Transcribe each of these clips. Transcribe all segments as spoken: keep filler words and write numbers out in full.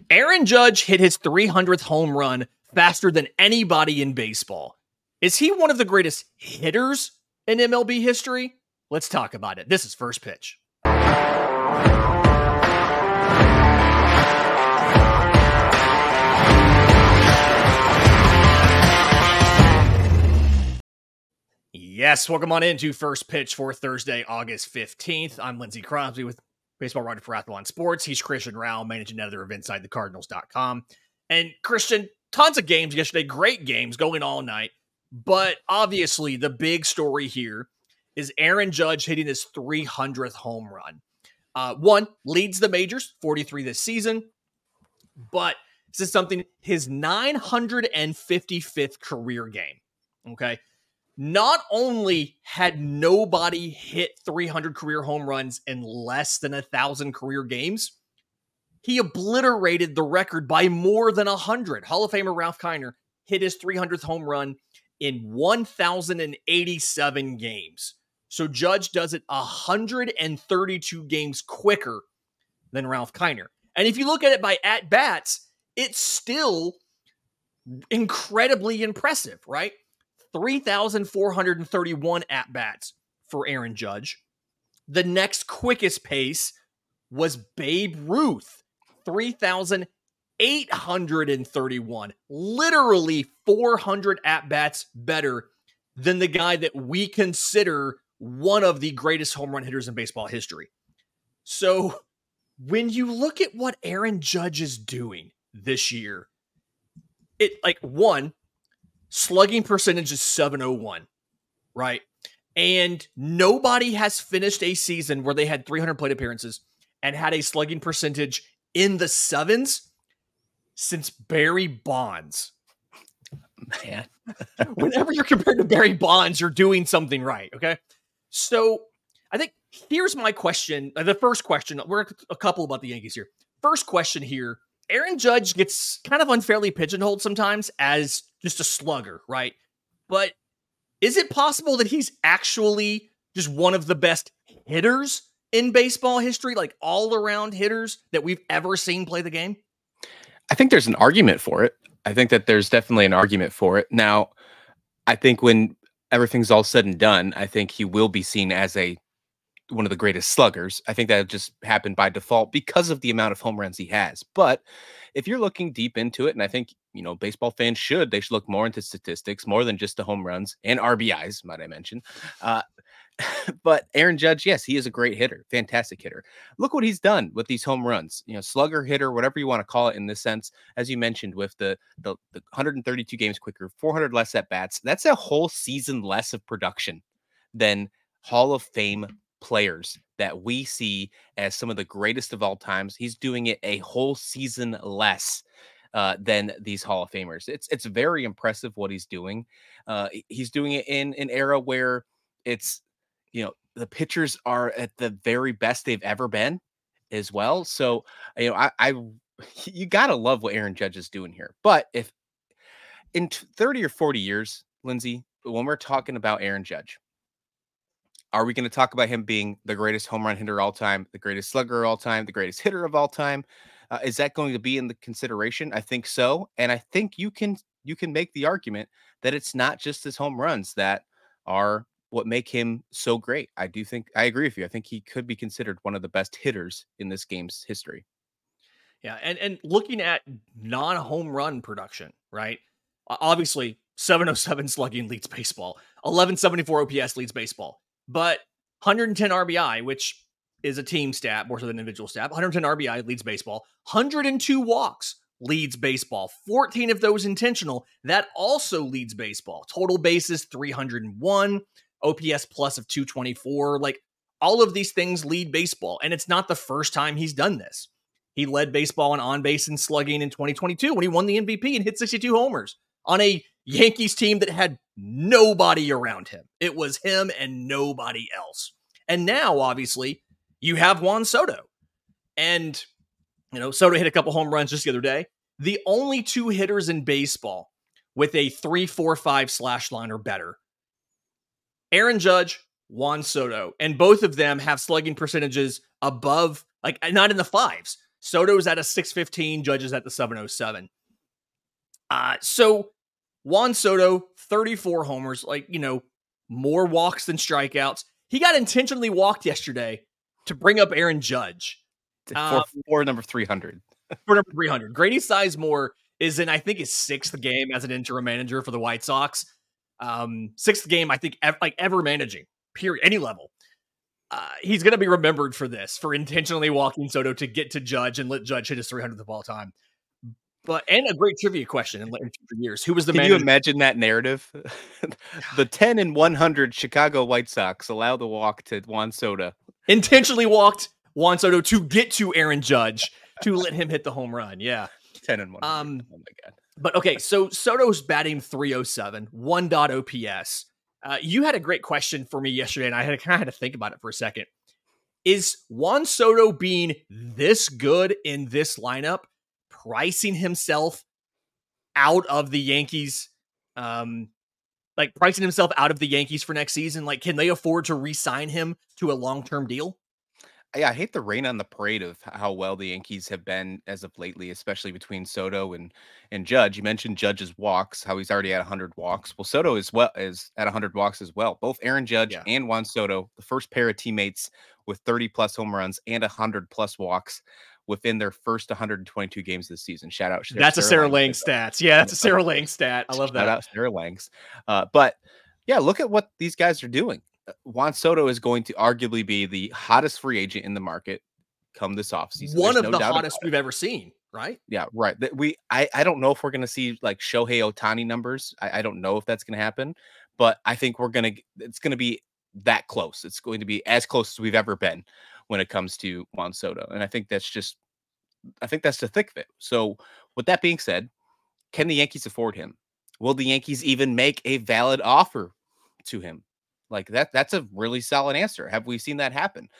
Aaron Judge hit his three hundredth home run faster than anybody in baseball. Is he one of the greatest hitters in M L B history? Let's talk about it. This is First Pitch. Yes, welcome on into First Pitch for Thursday, August fifteenth. I'm Lindsey Crosby with baseball writer for Athlon Sports. He's Christian Rao, managing editor of Inside The Cardinals dot com. And Christian, tons of games yesterday, great games going all night. But obviously, the big story here is Aaron Judge hitting his three hundredth home run. Uh, one, leads the majors, forty-three this season. But this is something, his nine hundred fifty-fifth career game. Okay. Not only had nobody hit three hundred career home runs in less than one thousand career games, he obliterated the record by more than one hundred. Hall of Famer Ralph Kiner hit his three hundredth home run in one thousand eighty-seven games. So Judge does it one hundred thirty-two games quicker than Ralph Kiner. And if you look at it by at-bats, it's still incredibly impressive, right? three thousand four hundred thirty-one at-bats for Aaron Judge. The next quickest pace was Babe Ruth, three thousand eight hundred thirty-one. Literally four hundred at-bats better than the guy that we consider one of the greatest home run hitters in baseball history. So when you look at what Aaron Judge is doing this year, it like one, slugging percentage is seven oh one, right? And nobody has finished a season where they had three hundred plate appearances and had a slugging percentage in the sevens since Barry Bonds. Man, whenever you're compared to Barry Bonds, you're doing something right, okay? So I think here's my question. The first question, we're a couple about the Yankees here. First question here. Aaron Judge gets kind of unfairly pigeonholed sometimes as just a slugger, right? But is it possible that he's actually just one of the best hitters in baseball history, like all-around hitters that we've ever seen play the game? I think there's an argument for it. I think that there's definitely an argument for it. Now, I think when everything's all said and done, I think he will be seen as a one of the greatest sluggers. I think that just happened by default because of the amount of home runs he has. But if you're looking deep into it, and I think, you know, baseball fans should, they should look more into statistics, more than just the home runs and R B Is, might I mention. Uh, but Aaron Judge, yes, he is a great hitter, fantastic hitter. Look what he's done with these home runs, you know, slugger hitter, whatever you want to call it in this sense, as you mentioned, with the, the, the one hundred thirty-two games quicker, four hundred less at bats. That's a whole season less of production than Hall of Fame players that we see as some of the greatest of all times. He's doing it a whole season less uh, than these Hall of Famers. It's it's very impressive what he's doing. Uh, he's doing it in an era where it's, you know, the pitchers are at the very best they've ever been as well. So, you know, I, I you gotta love what Aaron Judge is doing here. But if in thirty or forty years, Lindsey, when we're talking about Aaron Judge, are we going to talk about him being the greatest home run hitter of all time, the greatest slugger of all time, the greatest hitter of all time? Uh, is that going to be in the consideration? I think so. And I think you can you can make the argument that it's not just his home runs that are what make him so great. I do think I agree with you. I think he could be considered one of the best hitters in this game's history. Yeah. And, and looking at non-home run production, right? Obviously, seven oh seven slugging leads baseball. eleven seventy-four O P S leads baseball. But one hundred ten R B I, which is a team stat more so than an individual stat, one hundred ten R B I leads baseball. one hundred two walks leads baseball. fourteen of those intentional. That also leads baseball. Total bases, three hundred one. O P S plus of two twenty-four. Like, all of these things lead baseball. And it's not the first time he's done this. He led baseball in on-base and slugging in twenty twenty-two when he won the M V P and hit sixty-two homers on a Yankees team that had nobody around him. It was him and nobody else. And now, obviously, you have Juan Soto. And, you know, Soto hit a couple home runs just the other day. The only two hitters in baseball with a three four five slash line or better, Aaron Judge, Juan Soto. And both of them have slugging percentages above, like, not in the fives. Soto's at a six fifteen, Judge is at the seven oh seven. Uh, so Juan Soto, thirty-four homers, like, you know, more walks than strikeouts. He got intentionally walked yesterday to bring up Aaron Judge. Um, for, for number three hundred. For number three hundred. Grady Sizemore is in, I think, his sixth game as an interim manager for the White Sox. Um, sixth game, I think, ev- like ever managing, period, any level. Uh, he's going to be remembered for this, for intentionally walking Soto to get to Judge and let Judge hit his three hundredth of all time. But and a great trivia question in, in future years: who was the Can manager? you imagine that narrative? The ten and one hundred Chicago White Sox allow the walk to Juan Soto. Intentionally walked Juan Soto to get to Aaron Judge to let him hit the home run. Yeah, ten and one. Um, oh my god. But okay, so Soto's batting three oh seven, one point oh O P S. Uh, you had a great question for me yesterday, and I had to kind of had to think about it for a second. Is Juan Soto being this good in this lineup pricing himself out of the Yankees? Um, like pricing himself out of the Yankees for next season? Like, can they afford to re-sign him to a long-term deal? Yeah, I hate the rain on the parade of how well the Yankees have been as of lately, especially between Soto and and Judge. You mentioned Judge's walks, how he's already at one hundred walks. Well, Soto is well is at one hundred walks as well. Both Aaron Judge Yeah. and Juan Soto, the first pair of teammates with thirty plus home runs and one hundred plus walks within their first one hundred twenty-two games this season. Shout out. That's a Sarah Lang stats. Yeah, that's a Sarah Lang stat. I love that. Shout out Sarah Langs. Uh, but yeah, look at what these guys are doing. Juan Soto is going to arguably be the hottest free agent in the market come this offseason. One There's of no the hottest we've ever seen, right? Yeah, right. That we I, I don't know if we're gonna see like Shohei Ohtani numbers. I, I don't know if that's gonna happen, but I think we're gonna it's gonna be that close. It's going to be as close as we've ever been when it comes to Juan Soto. And I think that's just I think that's the thick of it. So with that being said, can the Yankees afford him? Will the Yankees even make a valid offer to him? Like that, that's a really solid answer. Have we seen that happen?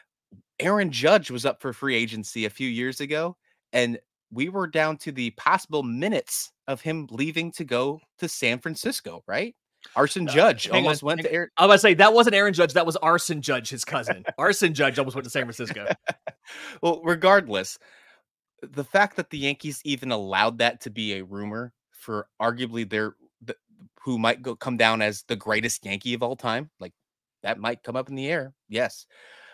Aaron Judge was up for free agency a few years ago, and we were down to the possible minutes of him leaving to go to San Francisco, right? Arson Judge uh, almost on, went to Aaron. I was about to say, that wasn't Aaron Judge. That was Arson Judge, his cousin. Arson Judge almost went to San Francisco. Well, regardless, the fact that the Yankees even allowed that to be a rumor for arguably their who might go come down as the greatest Yankee of all time, like that might come up in the air. Yes.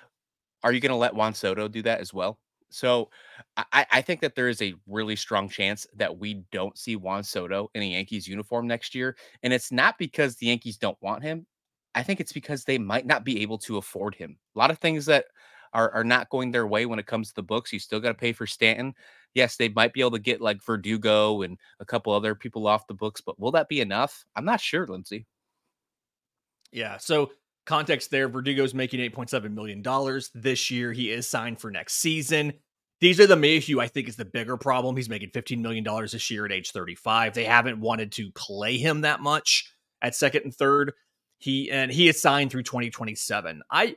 Are you going to let Juan Soto do that as well? So I, I think that there is a really strong chance that we don't see Juan Soto in a Yankees uniform next year. And it's not because the Yankees don't want him. I think it's because they might not be able to afford him. A lot of things that are, are not going their way when it comes to the books. You still got to pay for Stanton. Yes, they might be able to get like Verdugo and a couple other people off the books, but will that be enough? I'm not sure, Lindsay. Yeah. So context there, Verdugo's making eight point seven million dollars this year. He is signed for next season. These are the Mayhew, I think, is the bigger problem. He's making fifteen million dollars this year at age thirty-five. They haven't wanted to play him that much at second and third. He and he is signed through twenty twenty-seven. I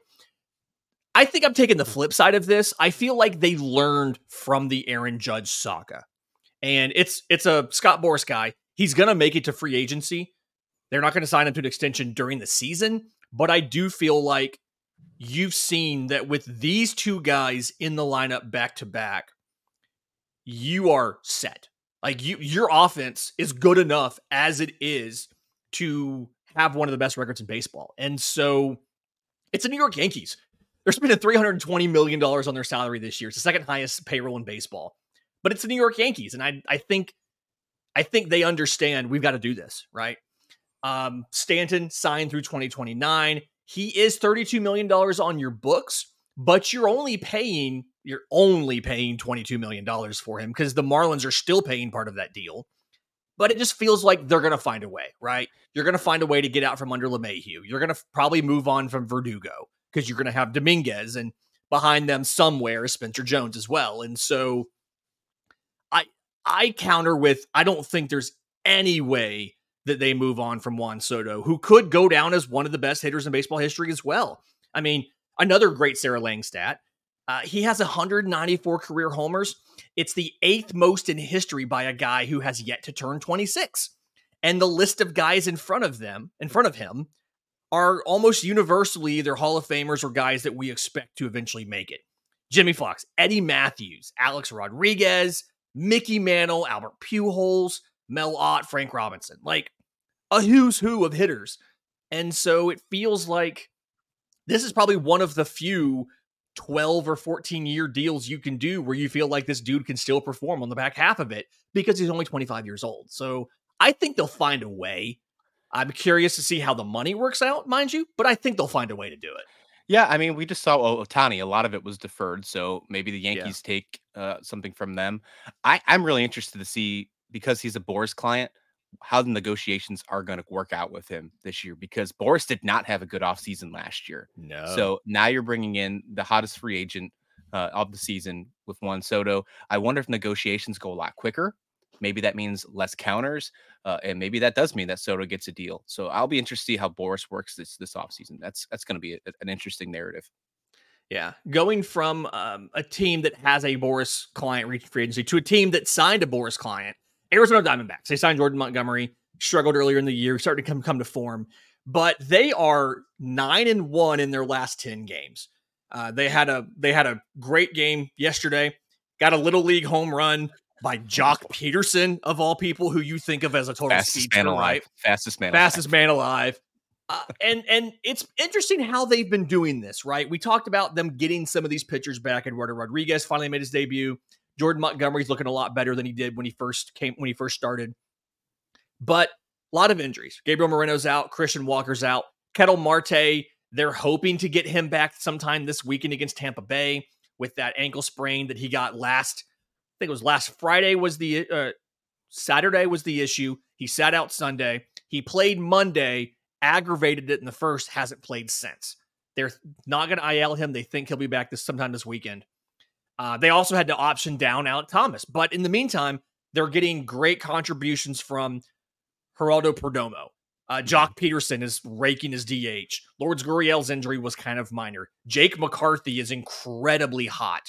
I think I'm taking the flip side of this. I feel like they learned from the Aaron Judge saga. And it's it's a Scott Boras guy. He's going to make it to free agency. They're not going to sign him to an extension during the season. But I do feel like you've seen that with these two guys in the lineup back to back, you are set. Like you, your offense is good enough as it is to have one of the best records in baseball. And so it's the New York Yankees. They're spending three hundred twenty million dollars on their salary this year. It's the second highest payroll in baseball. But it's the New York Yankees. And I, I think I think they understand we've got to do this, right? Um, Stanton signed through twenty twenty-nine. He is thirty-two million dollars on your books, but you're only paying, you're only paying twenty-two million dollars for him because the Marlins are still paying part of that deal. But it just feels like they're going to find a way, right? You're going to find a way to get out from under LeMahieu. You're going to f- probably move on from Verdugo because you're going to have Dominguez, and behind them somewhere is Spencer Jones as well. And so I I counter with, I don't think there's any way that they move on from Juan Soto, who could go down as one of the best hitters in baseball history as well. I mean, another great Sarah Lang stat. Uh, he has one hundred ninety-four career homers. It's the eighth most in history by a guy who has yet to turn twenty-six. And the list of guys in front of them, in front of him, are almost universally either Hall of Famers or guys that we expect to eventually make it. Jimmy Fox, Eddie Matthews, Alex Rodriguez, Mickey Mantle, Albert Pujols, Mel Ott, Frank Robinson. Like a who's who of hitters. And so it feels like this is probably one of the few twelve or fourteen year deals you can do where you feel like this dude can still perform on the back half of it because he's only twenty-five years old. So I think they'll find a way. I'm curious to see how the money works out, mind you, but I think they'll find a way to do it. Yeah, I mean, we just saw Otani. A lot of it was deferred, so maybe the Yeah. Yankees take uh, something from them. I, I'm really interested to see, because he's a Boras client, how the negotiations are going to work out with him this year, because Boras did not have a good offseason last year. No. So now you're bringing in the hottest free agent uh, of the season with Juan Soto. I wonder if negotiations go a lot quicker. Maybe that means less counters, uh, and maybe that does mean that Soto gets a deal. So I'll be interested to see how Boras works this this offseason. That's that's going to be a, an interesting narrative. Yeah, going from um, a team that has a Boras client reaching free agency to a team that signed a Boras client, Arizona Diamondbacks. They signed Jordan Montgomery, struggled earlier in the year, started to come come to form, but they are nine and one in their last ten games. Uh, they had a they had a great game yesterday. Got a little league home run by Jock Peterson, of all people, who you think of as a total Fastest speedster, man alive. right? Fastest man Fastest alive. man alive. Uh, and and it's interesting how they've been doing this, right? We talked about them getting some of these pitchers back. Eduardo Rodriguez finally made his debut. Jordan Montgomery's looking a lot better than he did when he first came when he first started. But a lot of injuries. Gabriel Moreno's out. Christian Walker's out. Ketel Marte, they're hoping to get him back sometime this weekend against Tampa Bay with that ankle sprain that he got last. I think it was last Friday was the uh, Saturday was the issue. He sat out Sunday. He played Monday, aggravated it in the first, hasn't played since. They're not going to I L him. They think he'll be back this sometime this weekend. Uh, they also had to option down Alek Thomas. But in the meantime, they're getting great contributions from Geraldo Perdomo. Uh, Jock Peterson is raking his D H. Lourdes Gurriel's injury was kind of minor. Jake McCarthy is incredibly hot.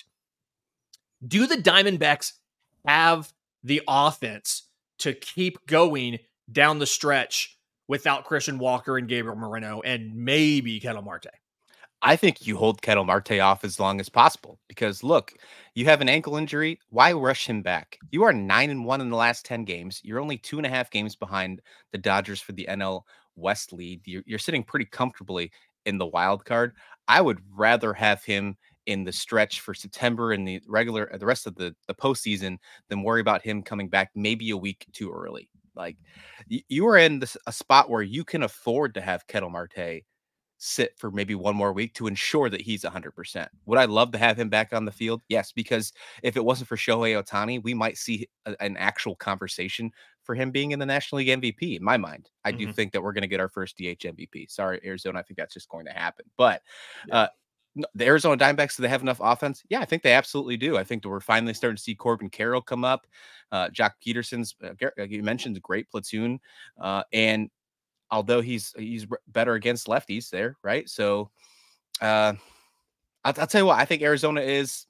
Do the Diamondbacks have the offense to keep going down the stretch without Christian Walker and Gabriel Moreno and maybe Ketel Marte? I think you hold Ketel Marte off as long as possible, because look, you have an ankle injury. Why rush him back? You are nine and one in the last ten games. You're only two and a half games behind the Dodgers for the N L West lead. You're, you're sitting pretty comfortably in the wild card. I would rather have him in the stretch for September and the regular, the rest of the, the postseason than worry about him coming back maybe a week too early. Like y- you are in this, a spot where you can afford to have Ketel Marte sit for maybe one more week to ensure that he's one hundred percent. Would I love to have him back on the field? Yes, because if it wasn't for Shohei Ohtani, we might see a, an actual conversation for him being in the National League M V P. In my mind, I mm-hmm. do think that we're going to get our first D H M V P. Sorry, Arizona. I think that's just going to happen. But yeah. uh, the Arizona Diamondbacks, do they have enough offense? Yeah, I think they absolutely do. I think that we're finally starting to see Corbin Carroll come up. Uh, Jock Peterson's, uh, you mentioned, a great platoon. Uh, and although he's he's better against lefties there, right? So uh, I'll, I'll tell you what, I think Arizona is,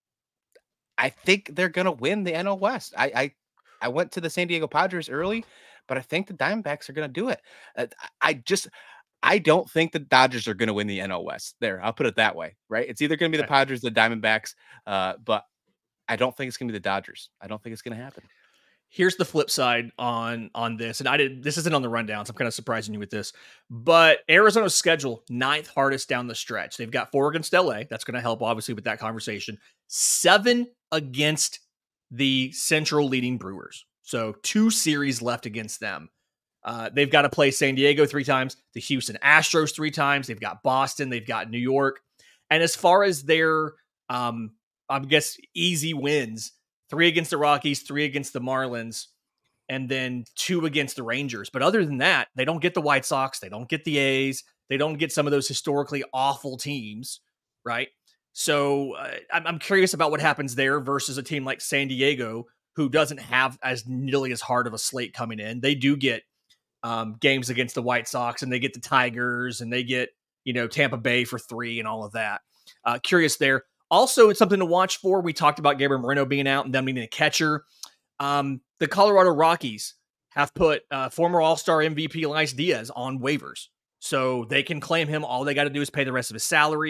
I think they're going to win the N L West. I, I I went to the San Diego Padres early, but I think the Diamondbacks are going to do it. Uh, I just, I don't think the Dodgers are going to win the N L West. There, I'll put it that way, right? It's either going to be the Padres or the Diamondbacks, uh, but I don't think it's going to be the Dodgers. I don't think it's going to happen. Here's the flip side on on this, and I did this isn't on the rundown, so I'm kind of surprising you with this. But Arizona's schedule, ninth hardest down the stretch. They've got four against L A. That's going to help, obviously, with that conversation. Seven against the Central leading Brewers. So two series left against them. Uh, they've got to play San Diego three times, the Houston Astros three times. They've got Boston. They've got New York. And as far as their, um, I guess, easy wins, three against the Rockies, three against the Marlins, and then two against the Rangers. But other than that, they don't get the White Sox. They don't get the A's. They don't get some of those historically awful teams, right? So uh, I'm, I'm curious about what happens there versus a team like San Diego, who doesn't have as nearly as hard of a slate coming in. They do get um, games against the White Sox, and they get the Tigers, and they get, you know, Tampa Bay for three and all of that. Uh, curious there. Also, it's something to watch for. We talked about Gabriel Moreno being out and them needing a catcher. Um, the Colorado Rockies have put uh, former All-Star M V P Elias Diaz on waivers. So they can claim him. All they got to do is pay the rest of his salary.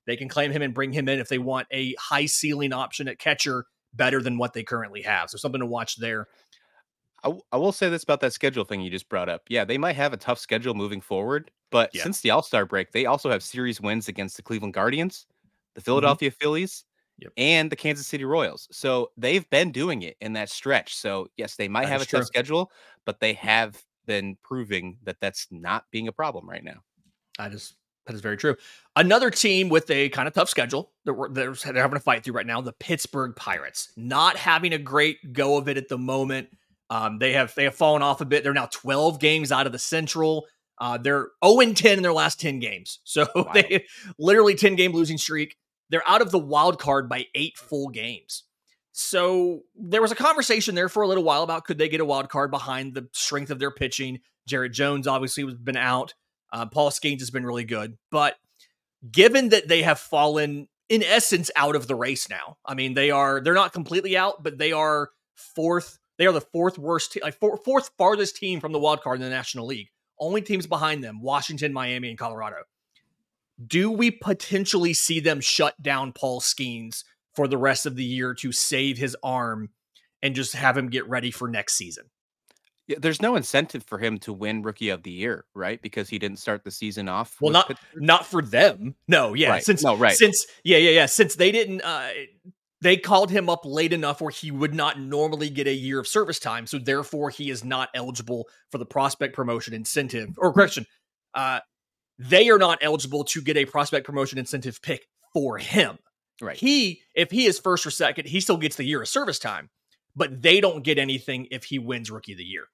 they can claim him and bring him in if they want a high ceiling option at catcher better than what they currently have. So something to watch there. I, w- I will say this about that schedule thing you just brought up. Yeah, they might have a tough schedule moving forward, but Yeah. since the All-Star break, they also have series wins against the Cleveland Guardians, the Mm-hmm. Philadelphia Phillies, Yep. and the Kansas City Royals. So they've been doing it in that stretch. So yes, they might That have a is tough true. schedule, but they have been proving that that's not being a problem right now. That is that is very true. Another team with a kind of tough schedule that we're they're, they're having to fight through right now, the Pittsburgh Pirates, not having a great go of it at the moment. Um, they have they have fallen off a bit. They're now twelve games out of the Central. Uh, they're oh and ten in their last ten games. So Wow. they literally ten game losing streak. They're out of the wild card by eight full games. So there was a conversation there for a little while about could they get a wild card behind the strength of their pitching. Jared Jones obviously has been out. Uh, Paul Skeens has been really good. But given that they have fallen, in essence, out of the race now, I mean, they are, they're not completely out, but they are fourth. They are the fourth worst, te- like four, fourth farthest team from the wild card in the National League. Only teams behind them, Washington, Miami, and Colorado. Do we potentially see them shut down Paul Skeens for the rest of the year to save his arm and just have him get ready for next season? Yeah, there's no incentive for him to win Rookie of the Year, right? Because he didn't start the season off. Well, with not Pittsburgh. not for them. No, yeah. Right. Since No, right. since yeah, yeah, yeah. Since they didn't uh they called him up late enough where he would not normally get a year of service time. So therefore he is not eligible for the prospect promotion incentive. Or correction, uh they are not eligible to get a prospect promotion incentive pick for him. Right. He, if he is first or second, he still gets the year of service time, but they don't get anything if he wins Rookie of the Year.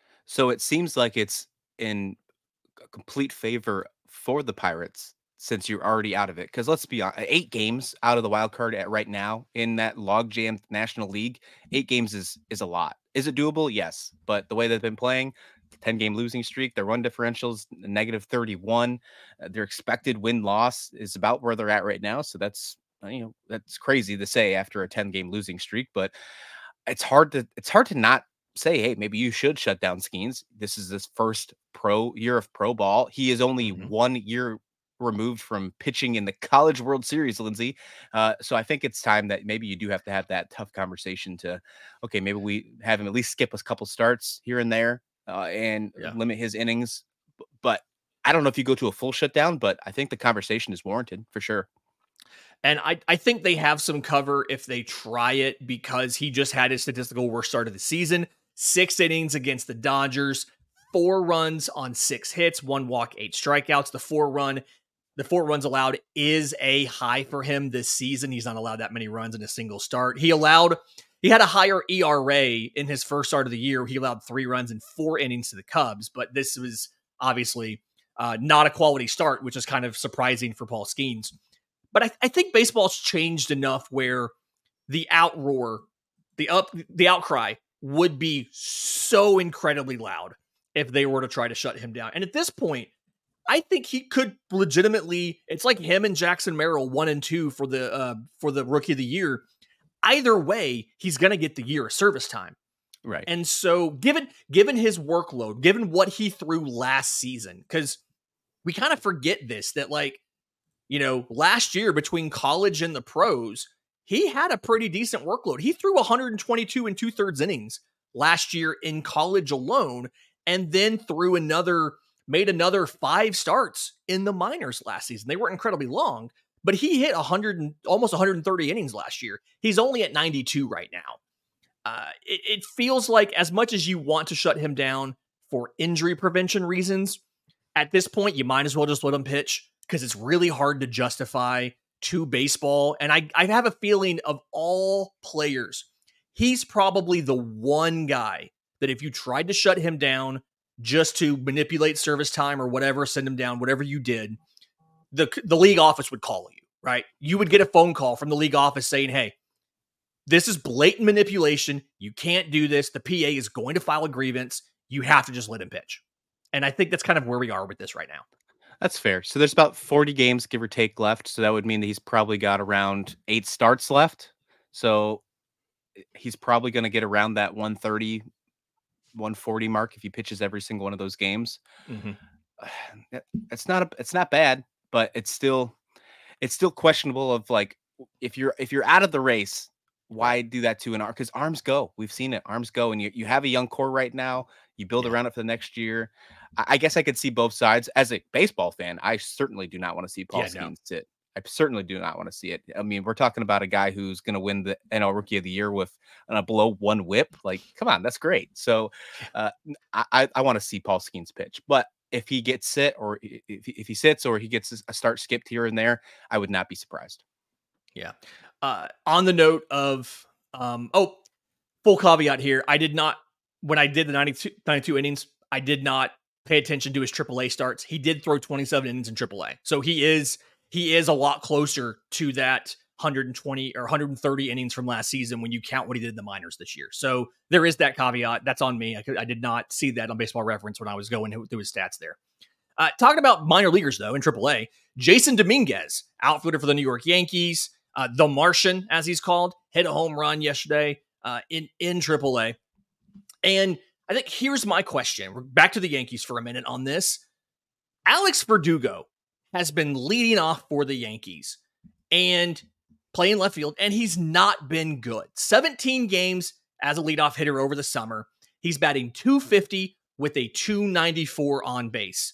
So it seems like it's in a complete favor for the Pirates since you're already out of it. Because let's be honest, eight games out of the wild card at right now in that logjam National League, eight games is is a lot. Is it doable? Yes, but the way they've been playing, ten game losing streak, their run differentials negative thirty-one, uh, their expected win loss is about where they're at right now. So that's uh, you know that's crazy to say after a ten game losing streak, but it's hard to it's hard to not say, hey, maybe you should shut down Skeens. This is his first pro year of pro ball. He is only Mhm. one year removed from pitching in the College World Series, Lindsay. Uh, so I think it's time that maybe you do have to have that tough conversation to, okay, maybe we have him at least skip a couple starts here and there uh, and Yeah. limit his innings. B- But I don't know if you go to a full shutdown, but I think the conversation is warranted for sure. And I, I think they have some cover if they try it because he just had his statistical worst start of the season. Six innings against the Dodgers, four runs on six hits, one walk, eight strikeouts. The four run, the four runs allowed is a high for him this season. He's not allowed that many runs in a single start. He allowed, he had a higher E R A in his first start of the year. He allowed three runs in four innings to the Cubs, but this was obviously uh, not a quality start, which is kind of surprising for Paul Skeens. But I, I think baseball's changed enough where the outroar, the up, the outcry would be so incredibly loud if they were to try to shut him down. And at this point, I think he could legitimately. It's like him and Jackson Merrill, one and two for the uh, for the Rookie of the Year. Either way, he's going to get the year of service time. Right. And so, given given his workload, given what he threw last season, because we kind of forget this that like. You know, last year between college and the pros, he had a pretty decent workload. He threw one hundred twenty-two and two thirds innings last year in college alone, and then threw another, made another five starts in the minors last season. They weren't incredibly long, but he hit one hundred, almost one hundred thirty innings last year. He's only at ninety-two right now. Uh, it, it feels like as much as you want to shut him down for injury prevention reasons, at this point, you might as well just let him pitch. Because it's really hard to justify to baseball. And I, I have a feeling of all players, he's probably the one guy that if you tried to shut him down just to manipulate service time or whatever, send him down, whatever you did, the, the league office would call you, right? You would get a phone call from the league office saying, hey, this is blatant manipulation. You can't do this. The P A is going to file a grievance. You have to just let him pitch. And I think that's kind of where we are with this right now. That's fair. So there's about forty games, give or take, left. So that would mean that he's probably got around eight starts left. So he's probably going to get around that one thirty, one forty mark if he pitches every single one of those games. Mm-hmm. It's not a, it's not bad, but it's still it's still questionable of like if you're if you're out of the race, why Right. do that to an arm? Because arms go. We've seen it. Arms go, and you you have a young core right now. You build Yeah. around it for the next year. I, I guess I could see both sides. As a baseball fan, I certainly do not want to see Paul Yeah. No. Skeens sit. I certainly do not want to see it. I mean, we're talking about a guy who's going to win the N L Rookie of the Year with a below one whip. Like, come on, that's great. So, uh, I I, I want to see Paul Skeens pitch, but if he gets sit or i- if he, if he sits or he gets a start skipped here and there, I would not be surprised. Yeah. Uh, on the note of, um, oh, full caveat here. I did not, when I did the ninety-two, ninety-two innings, I did not pay attention to his triple A starts. He did throw twenty-seven innings in triple A. So he is, he is a lot closer to that one hundred twenty or one hundred thirty innings from last season when you count what he did in the minors this year. So there is that caveat. That's on me. I, could, I did not see that on Baseball Reference when I was going through his stats there. Uh, talking about minor leaguers, though, in triple A, Jason Dominguez, outfielder for the New York Yankees, uh, the Martian, as he's called, hit a home run yesterday uh, in, in triple A. And I think here's my question. We're back to the Yankees for a minute on this. Alex Verdugo has been leading off for the Yankees and playing left field, and he's not been good. seventeen games as a leadoff hitter over the summer. He's batting two fifty with a two ninety-four on base.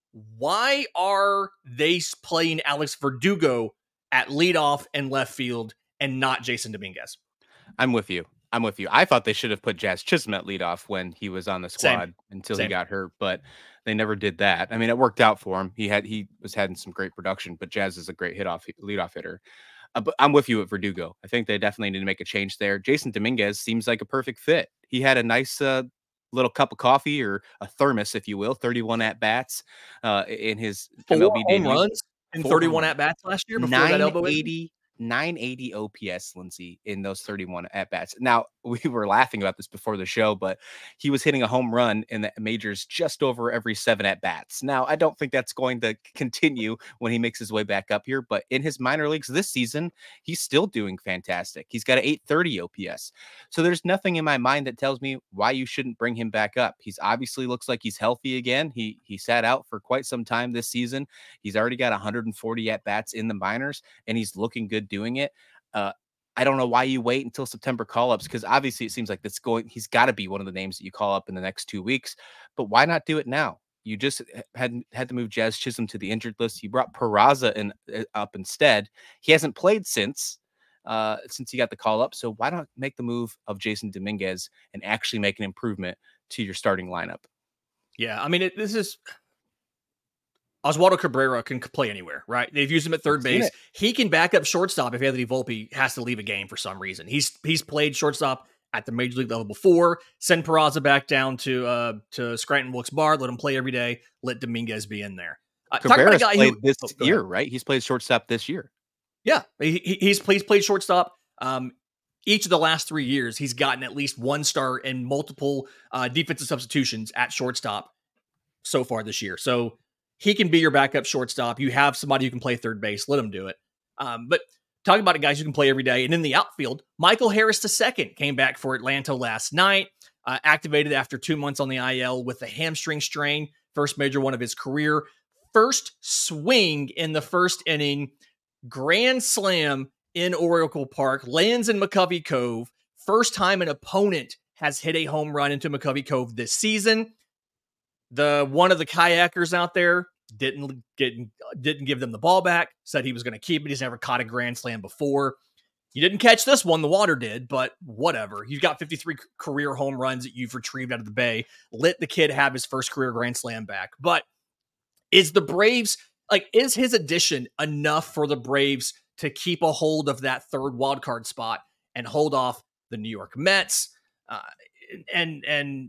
Why are they playing Alex Verdugo at leadoff and left field and not Jason Dominguez? I'm with you. I'm with you. I thought they should have put Jazz Chisholm at leadoff when he was on the Same. squad until Same. he got hurt, but they never did that. I mean, it worked out for him. He had he was having some great production, but Jazz is a great hit off leadoff hitter. Uh, but I'm with you at Verdugo. I think they definitely need to make a change there. Jason Dominguez seems like a perfect fit. He had a nice uh, little cup of coffee or a thermos, if you will, thirty-one at bats uh, in his Four M L B home debut. runs and Four home thirty-one runs. at bats last year before that elbow injury. nine eighty, nine eighty O P S, Lindsay, in those thirty-one at bats. Now, we were laughing about this before the show, but he was hitting a home run in the majors just over every seven at bats. Now, I don't think that's going to continue when he makes his way back up here, but in his minor leagues this season, he's still doing fantastic. He's got an eight thirty O P S. So there's nothing in my mind that tells me why you shouldn't bring him back up. He's obviously looks like he's healthy again. He he sat out for quite some time this season. He's already got one hundred forty at bats in the minors, and he's looking good doing it. Uh, I don't know why you wait until September call-ups, because obviously it seems like that's going. He's got to be one of the names that you call up in the next two weeks. But why not do it now? You just had had to move Jazz Chisholm to the injured list. You brought Peraza in uh, up instead. He hasn't played since uh, since he got the call up. So why not make the move of Jason Dominguez and actually make an improvement to your starting lineup? Yeah, I mean, it, this is Oswaldo Cabrera can play anywhere, right? They've used him at third base. He can back up shortstop if Anthony Volpe has to leave a game for some reason. He's he's played shortstop at the major league level before. Send Peraza back down to uh, to Scranton Wilkes Barre. Let him play every day. Let Dominguez be in there. Uh, talk about a Cabrera's guy played who this oh, year, ahead. right? He's played shortstop this year. Yeah, he, he's, he's played shortstop. Um, each of the last three years, he's gotten at least one start and multiple uh, defensive substitutions at shortstop so far this year. So he can be your backup shortstop. You have somebody who can play third base. Let him do it. Um, but talking about guys who can play every day. And in the outfield, Michael Harris the second came back for Atlanta last night, uh, activated after two months on the I L with a hamstring strain, first major one of his career. First swing in the first inning, grand slam in Oracle Park, lands in McCovey Cove. First time an opponent has hit a home run into McCovey Cove this season. The one of the kayakers out there didn't get didn't give them the ball back, said he was going to keep it. He's never caught a grand slam before. You didn't catch this one, the water did, but whatever. You've got fifty-three career home runs that you've retrieved out of the Bay. Let the kid have his first career grand slam back. But is the Braves, like, is his addition enough for the Braves to keep a hold of that third wild card spot and hold off the New York Mets uh, and and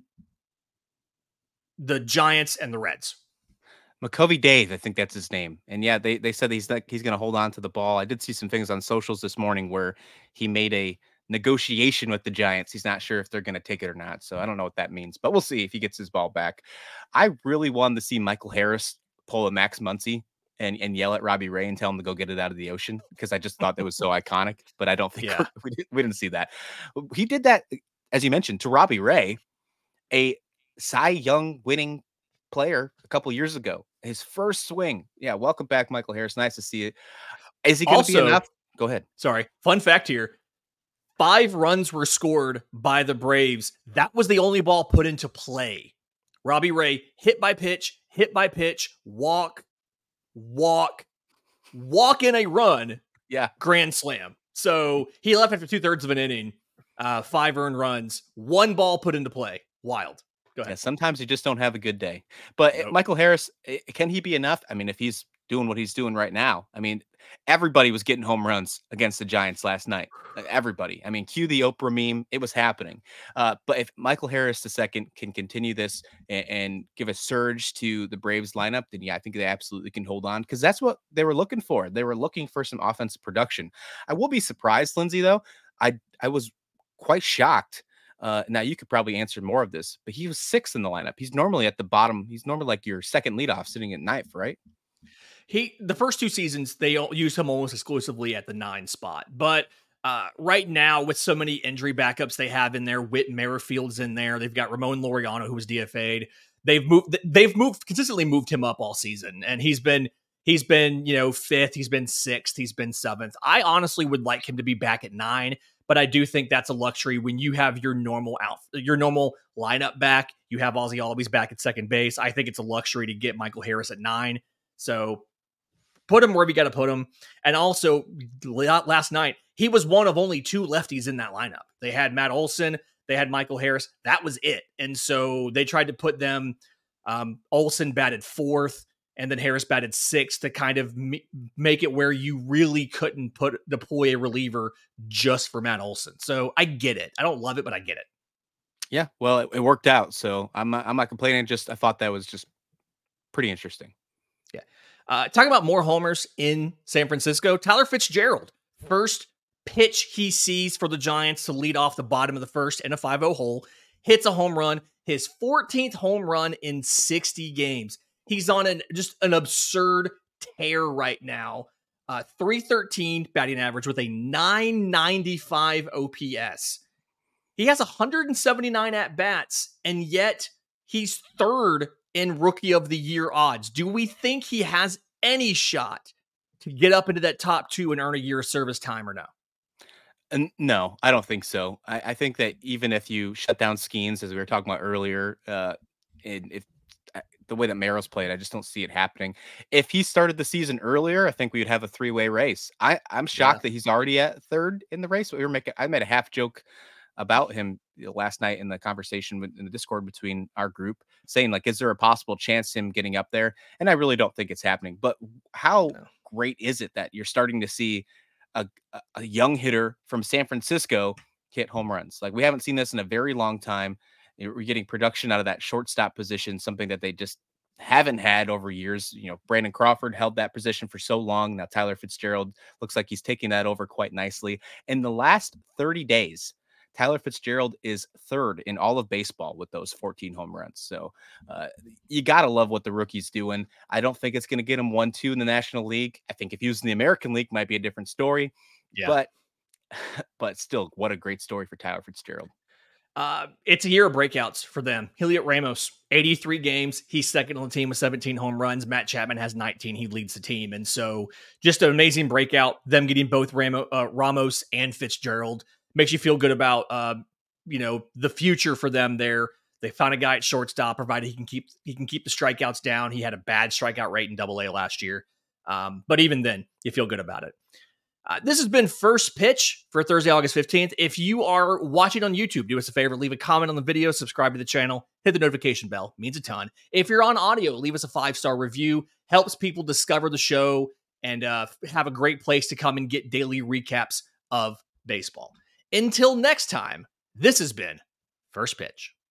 the Giants and the Reds? McCovey Dave, I think that's his name. And yeah, they, they said he's like he's going to hold on to the ball. I did see some things on socials this morning where he made a negotiation with the Giants. He's not sure if they're going to take it or not. So I don't know what that means, but we'll see if he gets his ball back. I really wanted to see Michael Harris pull a Max Muncy and, and yell at Robbie Ray and tell him to go get it out of the ocean, because I just thought that was so iconic, but I don't think Yeah. we, didn't, we didn't see that. He did that, as you mentioned, to Robbie Ray, a Cy Young winning player a couple years ago. His first swing. Yeah, welcome back, Michael Harris. Nice to see it. Is he going to be Also, enough? Go ahead. sorry, fun fact here. Five runs were scored by the Braves. That was the only ball put into play. Robbie Ray hit by pitch, hit by pitch, walk, walk, walk in a run. Yeah. Grand slam. So he left after two thirds of an inning, uh, five earned runs, one ball put into play. Wild. Go ahead. Yeah, sometimes you just don't have a good day. But nope. Michael Harris, can he be enough? I mean, if he's doing what he's doing right now, I mean, everybody was getting home runs against the Giants last night. Everybody. I mean, cue the Oprah meme. It was happening. Uh, but if Michael Harris the second can continue this and, and give a surge to the Braves lineup, then yeah, I think they absolutely can hold on, because that's what they were looking for. They were looking for some offensive production. I will be surprised, Lindsay, though. I I was quite shocked. Uh, now you could probably answer more of this, but he was sixth in the lineup. He's normally at the bottom. He's normally like your second leadoff, sitting at ninth, right? He the first two seasons they used him almost exclusively at the nine spot, but uh, right now with so many injury backups they have in there, Whit Merrifield's in there. They've got Ramon Laureano, who was D F A'd. They've moved. They've moved consistently moved him up all season, and he's been he's been you know fifth. He's been sixth. He's been seventh. I honestly would like him to be back at nine. But I do think that's a luxury when you have your normal out, your normal lineup back. You have Ozzie Albies back at second base. I think it's a luxury to get Michael Harris at nine. So put him wherever you got to put him. And also, last night, he was one of only two lefties in that lineup. They had Matt Olson. They had Michael Harris. That was it. And so they tried to put them, um, Olson batted fourth, and then Harris batted sixth to kind of m- make it where you really couldn't put deploy a reliever just for Matt Olson. So I get it. I don't love it, but I get it. Yeah, well, it, it worked out. So I'm not, I'm not complaining. Just I thought that was just pretty interesting. Yeah. Uh, talking about more homers in San Francisco, Tyler Fitzgerald, first pitch he sees for the Giants to lead off the bottom of the first in a five oh hole, hits a home run, his fourteenth home run in sixty games. He's on an just an absurd tear right now. Uh, three thirteen batting average with a nine ninety-five O P S. He has one hundred seventy-nine at-bats, and yet he's third in Rookie of the Year odds. Do we think he has any shot to get up into that top two and earn a year of service time or no? And no, I don't think so. I, I think that even if you shut down Skeens, as we were talking about earlier, uh, and if the way that Merrill's played, I just don't see it happening. If he started the season earlier, I think we would have a three-way race. I, I'm shocked yeah. that he's already at third in the race. We were making, I made a half joke about him last night in the conversation with, in the Discord between our group, saying like, is there a possible chance him getting up there? And I really don't think it's happening. But how no. great is it that you're starting to see a, a young hitter from San Francisco hit home runs? Like, we haven't seen this in a very long time. We're getting production out of that shortstop position, something that they just haven't had over years. You know, Brandon Crawford held that position for so long. Now Tyler Fitzgerald looks like he's taking that over quite nicely. In the last thirty days, Tyler Fitzgerald is third in all of baseball with those fourteen home runs. So uh, you got to love what the rookie's doing. I don't think it's going to get him one, two in the National League. I think if he was in the American League, might be a different story. Yeah. But, but still, what a great story for Tyler Fitzgerald. Uh, it's a year of breakouts for them. Heliot Ramos, eighty-three games. He's second on the team with seventeen home runs. Matt Chapman has nineteen. He leads the team. And so just an amazing breakout. Them getting both Ramos, uh, Ramos and Fitzgerald makes you feel good about, uh, you know, the future for them there. They found a guy at shortstop, provided he can keep, he can keep the strikeouts down. He had a bad strikeout rate in Double A last year. Um, but even then you feel good about it. Uh, this has been First Pitch for Thursday, August fifteenth. If you are watching on YouTube, do us a favor, leave a comment on the video, subscribe to the channel, hit the notification bell. It means a ton. If you're on audio, leave us a five-star review. Helps people discover the show and uh, have a great place to come and get daily recaps of baseball. Until next time, this has been First Pitch.